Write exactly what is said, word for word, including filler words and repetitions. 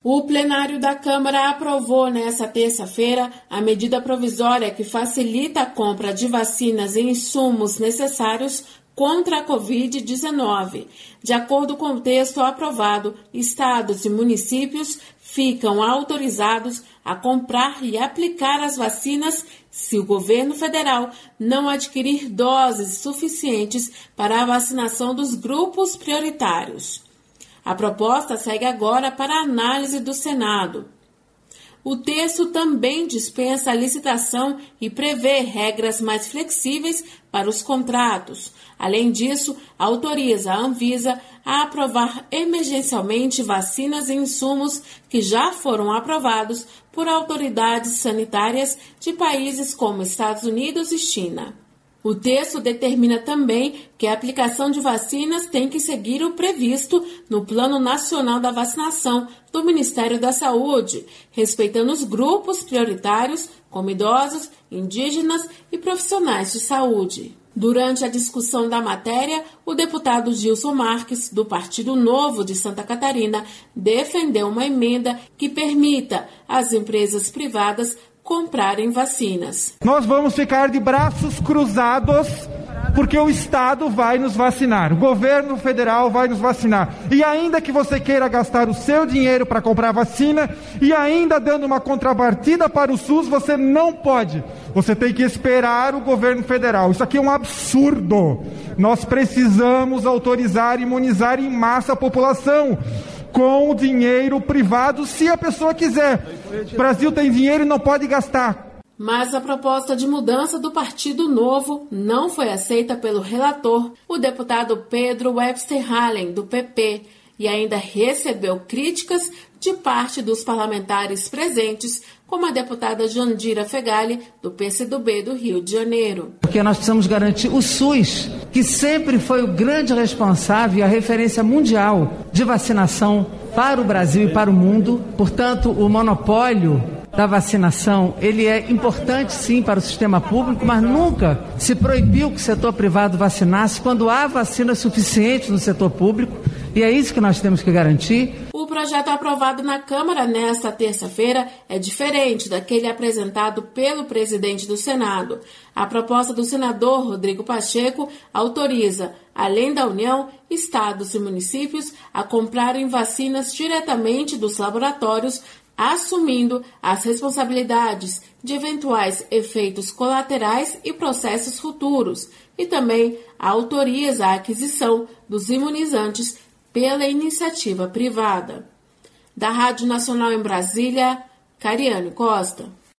O plenário da Câmara aprovou nesta terça-feira a medida provisória que facilita a compra de vacinas e insumos necessários contra a covid dezenove. De acordo com o texto aprovado, estados e municípios ficam autorizados a comprar e aplicar as vacinas se o governo federal não adquirir doses suficientes para a vacinação dos grupos prioritários. A proposta segue agora para a análise do Senado. O texto também dispensa a licitação e prevê regras mais flexíveis para os contratos. Além disso, autoriza a Anvisa a aprovar emergencialmente vacinas e insumos que já foram aprovados por autoridades sanitárias de países como Estados Unidos e China. O texto determina também que a aplicação de vacinas tem que seguir o previsto no Plano Nacional da Vacinação do Ministério da Saúde, respeitando os grupos prioritários, como idosos, indígenas e profissionais de saúde. Durante a discussão da matéria, o deputado Gilson Marques, do Partido Novo de Santa Catarina, defendeu uma emenda que permita às empresas privadas comprarem vacinas. Nós vamos ficar de braços cruzados porque o Estado vai nos vacinar, o governo federal vai nos vacinar. E ainda que você queira gastar o seu dinheiro para comprar vacina e ainda dando uma contrapartida para o SUS, você não pode. Você tem que esperar o governo federal. Isso aqui é um absurdo. Nós precisamos autorizar e imunizar em massa a população com o dinheiro privado, se a pessoa quiser. O Brasil tem dinheiro e não pode gastar. Mas a proposta de mudança do Partido Novo não foi aceita pelo relator, o deputado Pedro Webster Hallen, do P P, e ainda recebeu críticas de parte dos parlamentares presentes, como a deputada Jandira Fegali, do P C do B do Rio de Janeiro. Porque nós precisamos garantir o SUS, que sempre foi o grande responsável e a referência mundial de vacinação para o Brasil e para o mundo. Portanto, o monopólio da vacinação, ele é importante sim para o sistema público, mas nunca se proibiu que o setor privado vacinasse quando há vacina suficiente no setor público, e é isso que nós temos que garantir. O projeto aprovado na Câmara nesta terça-feira é diferente daquele apresentado pelo presidente do Senado. A proposta do senador Rodrigo Pacheco autoriza, além da União, estados e municípios a comprarem vacinas diretamente dos laboratórios, assumindo as responsabilidades de eventuais efeitos colaterais e processos futuros, e também autoriza a aquisição dos imunizantes pela iniciativa privada. Da Rádio Nacional em Brasília, Cariane Costa.